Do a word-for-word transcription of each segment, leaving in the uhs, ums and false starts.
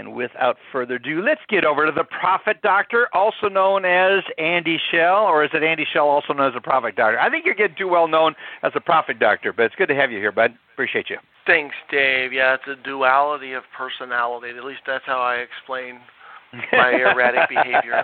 And without further ado, let's get over to the Profit Doctor, also known as Andy Schell, or is it Andy Schell, also known as the Profit Doctor? I think you're getting too well known as the Profit Doctor, but it's good to have you here, bud. Appreciate you. Thanks, Dave. Yeah, it's a duality of personality. At least that's how I explain my erratic behavior.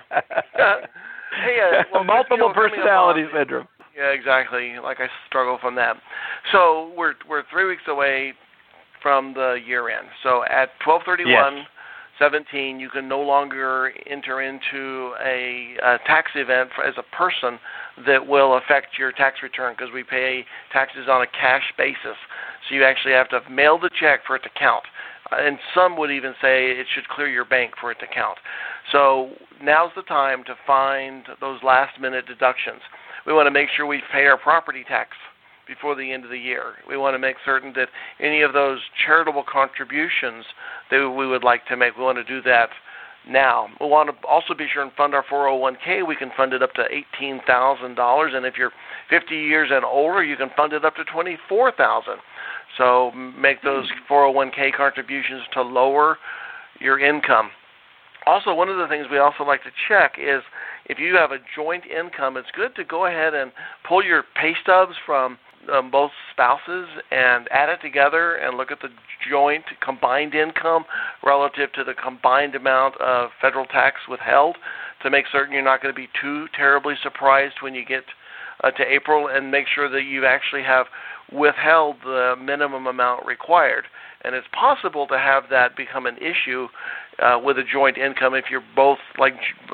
hey, uh, well, Multiple you know, personality syndrome. Yeah, exactly. Like I struggle from that. So we're we're three weeks away from the year end. So at twelve thirty-one seventeen, you can no longer enter into a, a tax event for, as a person that will affect your tax return because we pay taxes on a cash basis. So you actually have to mail the check for it to count. Uh, and some would even say it should clear your bank for it to count. So now's the time to find those last-minute deductions. We want to make sure we pay our property tax before the end of the year. We want to make certain that any of those charitable contributions that we would like to make, we want to do that now. We want to also be sure and fund our four oh one k. We can fund it up to eighteen thousand dollars, and if you're fifty years and older, you can fund it up to twenty-four thousand dollars. So make those four oh one k contributions to lower your income. Also, one of the things we also like to check is if you have a joint income, it's good to go ahead and pull your pay stubs from um, both spouses and add it together and look at the joint combined income relative to the combined amount of federal tax withheld to make certain you're not going to be too terribly surprised when you get uh, to April, and make sure that you actually have withheld the minimum amount required. And it's possible to have that become an issue uh, with a joint income if you're both like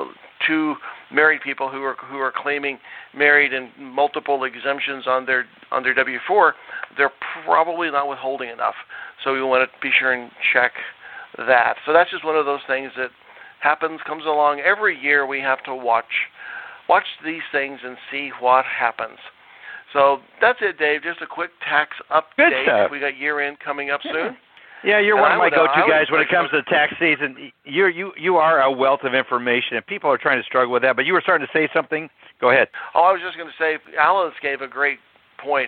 two married people who are who are claiming married and multiple exemptions on their on their W four. They're probably not withholding enough. So we want to be sure and check that. So that's just one of those things that happens, comes along every year. We have to watch watch these things and see what happens. So that's it, Dave. Just a quick tax update. Good stuff. We got year end coming up yeah. soon. Yeah, you're and one of I my would, go-to uh, guys when it comes to tax season. You're, you you are a wealth of information, and people are trying to struggle with that. But you were starting to say something. Go ahead. Oh, I was just going to say, Alice gave a great point.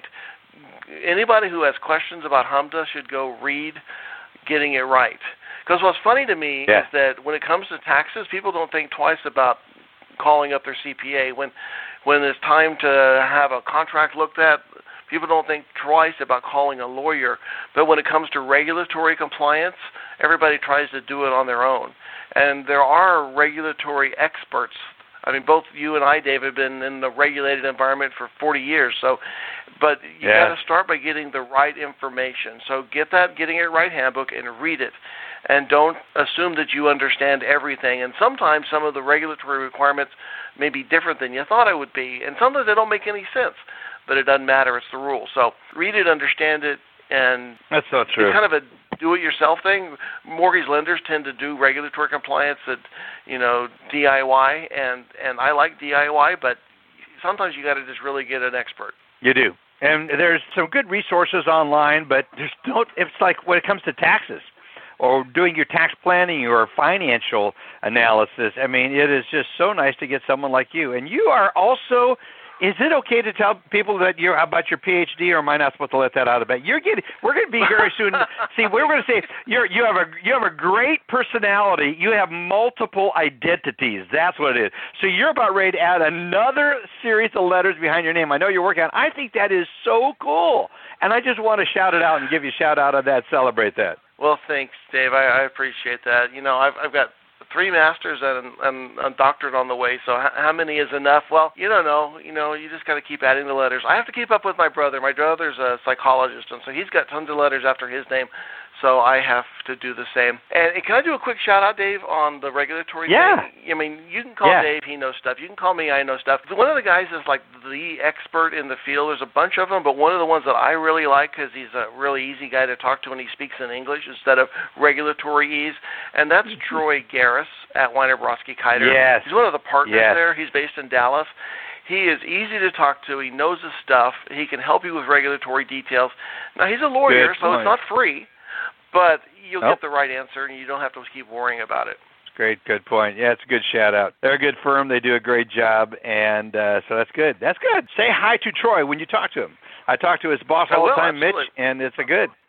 Anybody who has questions about HMDA should go read Getting It Right. Because what's funny to me yeah. is that when it comes to taxes, people don't think twice about calling up their C P A. When when it's time to have a contract looked at, people don't think twice about calling a lawyer. But when it comes to regulatory compliance, everybody tries to do it on their own. And there are regulatory experts. I mean, both you and I, Dave, have been in the regulated environment for forty years. So, but you yeah. got to start by getting the right information. So get that Getting It Right handbook and read it. And don't assume that you understand everything. And sometimes some of the regulatory requirements may be different than you thought it would be. And sometimes they don't make any sense. But it doesn't matter. It's the rule. So read it, understand it, and that's so true. It's kind of a do-it-yourself thing. Mortgage lenders tend to do regulatory compliance at, you know, D I Y, and, and I like D I Y, but sometimes you got to just really get an expert. You do. And there's some good resources online, but there's don't. It's like when it comes to taxes or doing your tax planning or financial analysis, I mean, it is just so nice to get someone like you. And you are also, is it okay to tell people that you're about your P H D, or am I not supposed to let that out of bed? You're getting, we're going to be very soon. See, we're going to say you're, you have a you have a great personality. You have multiple identities. That's what it is. So you're about ready to add another series of letters behind your name. I know you're working on. I think that is so cool, and I just want to shout it out and give you a shout out on that. Celebrate that. Well, thanks, Dave. I, I appreciate that. You know, I've I've got three masters and, and a doctorate on the way, so h- how many is enough? Well, you don't know. You know, you just got to keep adding the letters. I have to keep up with my brother. My brother's a psychologist, and so he's got tons of letters after his name, so I have to do the same. And can I do a quick shout-out, Dave, on the regulatory yeah. thing? I mean, you can call yeah. Dave, he knows stuff. You can call me, I know stuff. One of the guys is like the expert in the field. There's a bunch of them, but one of the ones that I really like because he's a really easy guy to talk to when he speaks in English instead of regulatory ease, and that's Troy Garris at Weiner Brodsky Kiter. Yes. He's one of the partners yes. there. He's based in Dallas. He is easy to talk to. He knows his stuff. He can help you with regulatory details. Now, he's a lawyer, Good so point. it's not free, but you'll nope. get the right answer, and you don't have to keep worrying about it. Great, good point. Yeah, it's a good shout-out. They're a good firm. They do a great job, and uh, so that's good. That's good. Say hi to Troy when you talk to him. I talk to his boss I all will, the time, absolutely. Mitch, and it's a good.